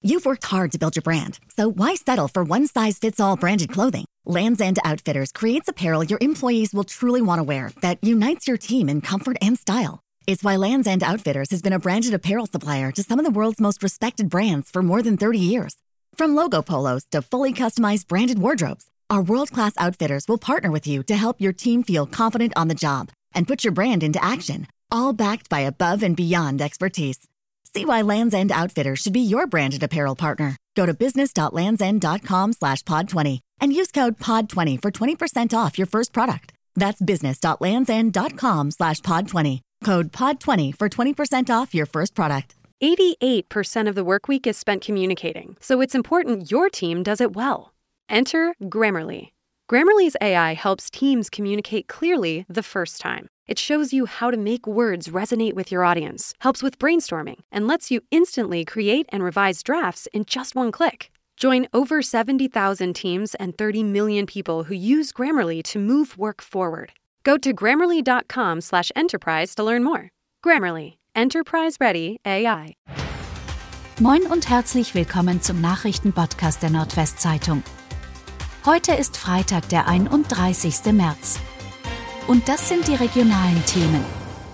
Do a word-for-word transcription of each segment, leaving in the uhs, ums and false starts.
You've worked hard to build your brand, so why settle for one-size-fits-all branded clothing? Lands' End Outfitters creates apparel your employees will truly want to wear that unites your team in comfort and style. It's why Lands' End Outfitters has been a branded apparel supplier to some of the world's most respected brands for more than thirty years. From logo polos to fully customized branded wardrobes, our world-class outfitters will partner with you to help your team feel confident on the job and put your brand into action, all backed by above and beyond expertise. See why Lands' End Outfitters should be your branded apparel partner. Go to business.landsend.com slash pod 20 and use code pod twenty for twenty percent off your first product. That's business.landsend.com slash pod 20. Code pod twenty for twenty percent off your first product. eighty-eight percent of the work week is spent communicating, so it's important your team does it well. Enter Grammarly. Grammarly's A I helps teams communicate clearly the first time. It shows you how to make words resonate with your audience, helps with brainstorming, and lets you instantly create and revise drafts in just one click. Join over seventy thousand teams and thirty million people who use Grammarly to move work forward. Go to grammarly.com slash enterprise to learn more. Grammarly. Enterprise-ready A I. Moin und herzlich willkommen zum Nachrichtenpodcast der Nordwestzeitung. Heute ist Freitag, der einunddreißigsten März. Und das sind die regionalen Themen.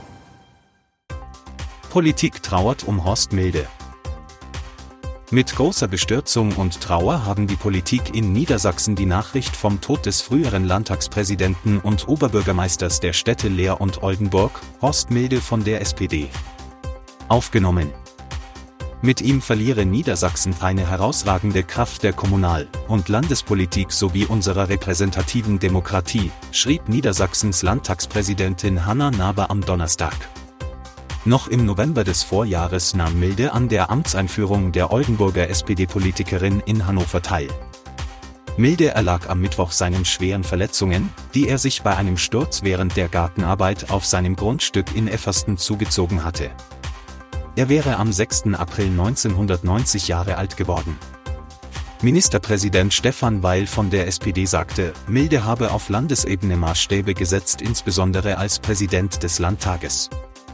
Politik trauert um Horst Milde. Mit großer Bestürzung und Trauer haben die Politik in Niedersachsen die Nachricht vom Tod des früheren Landtagspräsidenten und Oberbürgermeisters der Städte Leer und Oldenburg, Horst Milde von der S P D, aufgenommen. Mit ihm verliere Niedersachsen eine herausragende Kraft der Kommunal- und Landespolitik sowie unserer repräsentativen Demokratie, schrieb Niedersachsens Landtagspräsidentin Hanna Naber am Donnerstag. Noch im November des Vorjahres nahm Milde an der Amtseinführung der Oldenburger S P D-Politikerin in Hannover teil. Milde erlag am Mittwoch seinen schweren Verletzungen, die er sich bei einem Sturz während der Gartenarbeit auf seinem Grundstück in Effersten zugezogen hatte. Er wäre am sechsten April neunzehnhundertneunzig Jahre alt geworden. Ministerpräsident Stefan Weil von der S P D sagte, Milde habe auf Landesebene Maßstäbe gesetzt, insbesondere als Präsident des Landtages.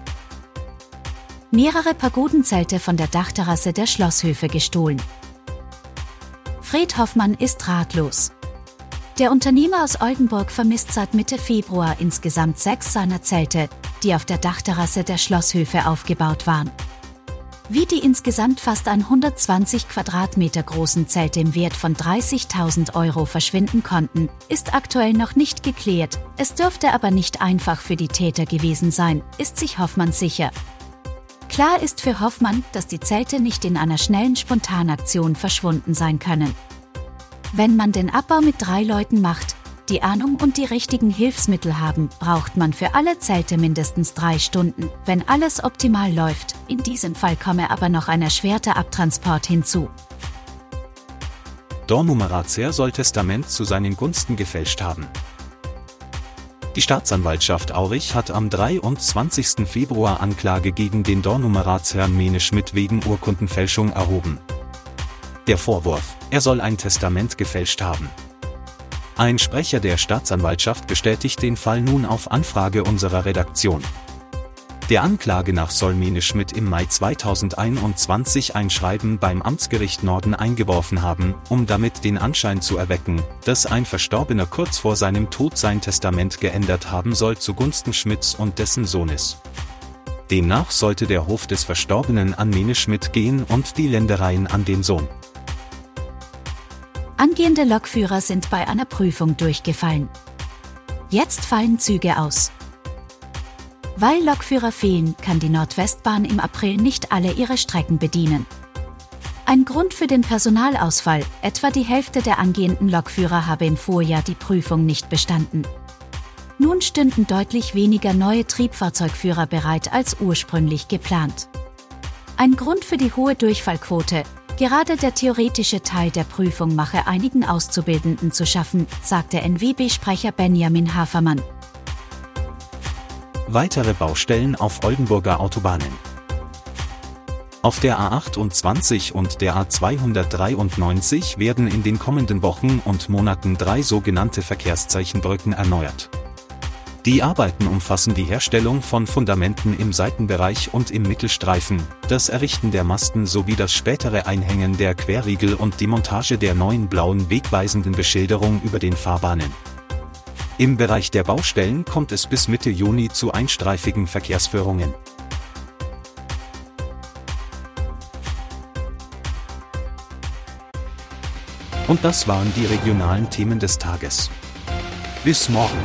Mehrere Pagodenzelte von der Dachterrasse der Schlosshöfe gestohlen. Fred Hoffmann ist ratlos. Der Unternehmer aus Oldenburg vermisst seit Mitte Februar insgesamt sechs seiner Zelte, die auf der Dachterrasse der Schlosshöfe aufgebaut waren. Wie die insgesamt fast hundertzwanzig Quadratmeter großen Zelte im Wert von dreißigtausend Euro verschwinden konnten, ist aktuell noch nicht geklärt. Es dürfte aber nicht einfach für die Täter gewesen sein, ist sich Hoffmann sicher. Klar ist für Hoffmann, dass die Zelte nicht in einer schnellen Spontanaktion verschwunden sein können. Wenn man den Abbau mit drei Leuten macht, die Ahnung und die richtigen Hilfsmittel haben, braucht man für alle Zelte mindestens drei Stunden, wenn alles optimal läuft. In diesem Fall komme aber noch ein erschwerter Abtransport hinzu. Dornumer-Ratsherr soll Testament zu seinen Gunsten gefälscht haben. Die Staatsanwaltschaft Aurich hat am dreiundzwanzigsten Februar Anklage gegen den Dornumer-Ratsherrn Mene Schmidt wegen Urkundenfälschung erhoben. Der Vorwurf, er soll ein Testament gefälscht haben. Ein Sprecher der Staatsanwaltschaft bestätigt den Fall nun auf Anfrage unserer Redaktion. Der Anklage nach soll Mene Schmidt im Mai zweitausendeinundzwanzig ein Schreiben beim Amtsgericht Norden eingeworfen haben, um damit den Anschein zu erwecken, dass ein Verstorbener kurz vor seinem Tod sein Testament geändert haben soll zugunsten Schmidts und dessen Sohnes. Demnach sollte der Hof des Verstorbenen an Mene Schmidt gehen und die Ländereien an den Sohn. Angehende Lokführer sind bei einer Prüfung durchgefallen. Jetzt fallen Züge aus. Weil Lokführer fehlen, kann die Nordwestbahn im April nicht alle ihre Strecken bedienen. Ein Grund für den Personalausfall, etwa die Hälfte der angehenden Lokführer habe im Vorjahr die Prüfung nicht bestanden. Nun stünden deutlich weniger neue Triebfahrzeugführer bereit als ursprünglich geplant. Ein Grund für die hohe Durchfallquote: gerade der theoretische Teil der Prüfung mache einigen Auszubildenden zu schaffen, sagte N W B-Sprecher Benjamin Hafermann. Weitere Baustellen auf Oldenburger Autobahnen. Auf der A achtundzwanzig und der A zweihundertdreiundneunzig werden in den kommenden Wochen und Monaten drei sogenannte Verkehrszeichenbrücken erneuert. Die Arbeiten umfassen die Herstellung von Fundamenten im Seitenbereich und im Mittelstreifen, das Errichten der Masten sowie das spätere Einhängen der Querriegel und die Montage der neuen blauen wegweisenden Beschilderung über den Fahrbahnen. Im Bereich der Baustellen kommt es bis Mitte Juni zu einstreifigen Verkehrsführungen. Und das waren die regionalen Themen des Tages. Bis morgen.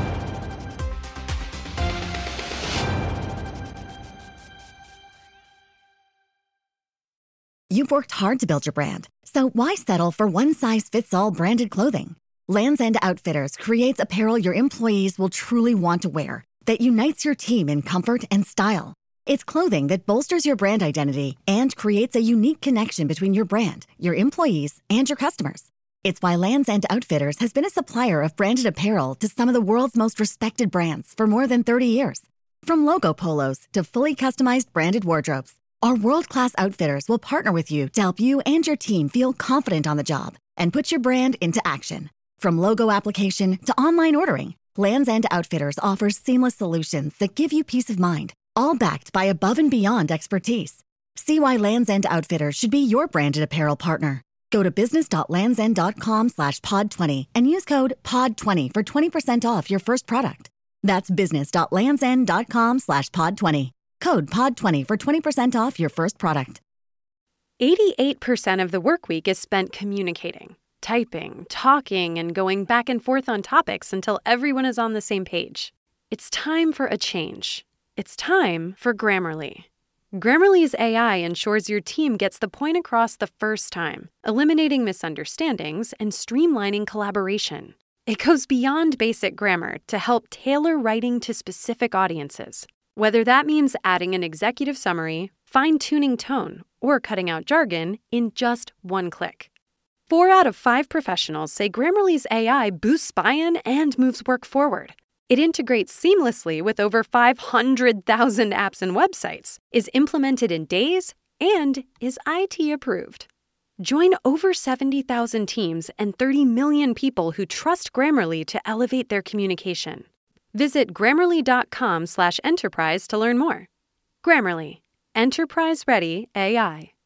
You've worked hard to build your brand, so why settle for one-size-fits-all branded clothing? Lands' End Outfitters creates apparel your employees will truly want to wear, that unites your team in comfort and style. It's clothing that bolsters your brand identity and creates a unique connection between your brand, your employees, and your customers. It's why Lands' End Outfitters has been a supplier of branded apparel to some of the world's most respected brands for more than thirty years. From logo polos to fully customized branded wardrobes, our world-class outfitters will partner with you to help you and your team feel confident on the job and put your brand into action. From logo application to online ordering, Lands' End Outfitters offers seamless solutions that give you peace of mind, all backed by above and beyond expertise. See why Lands' End Outfitters should be your branded apparel partner. Go to business.landsend.com slash pod 20 and use code pod twenty for twenty percent off your first product. That's business.landsend.com slash pod 20. Code pod twenty for twenty percent off your first product. eighty-eight percent of the workweek is spent communicating, typing, talking, and going back and forth on topics until everyone is on the same page. It's time for a change. It's time for Grammarly. Grammarly's A I ensures your team gets the point across the first time, eliminating misunderstandings and streamlining collaboration. It goes beyond basic grammar to help tailor writing to specific audiences. Whether that means adding an executive summary, fine-tuning tone, or cutting out jargon in just one click. Four out of five professionals say Grammarly's A I boosts buy-in and moves work forward. It integrates seamlessly with over five hundred thousand apps and websites, is implemented in days, and is I T approved. Join over seventy thousand teams and thirty million people who trust Grammarly to elevate their communication. Visit grammarly.com slash enterprise to learn more. Grammarly, enterprise-ready A I.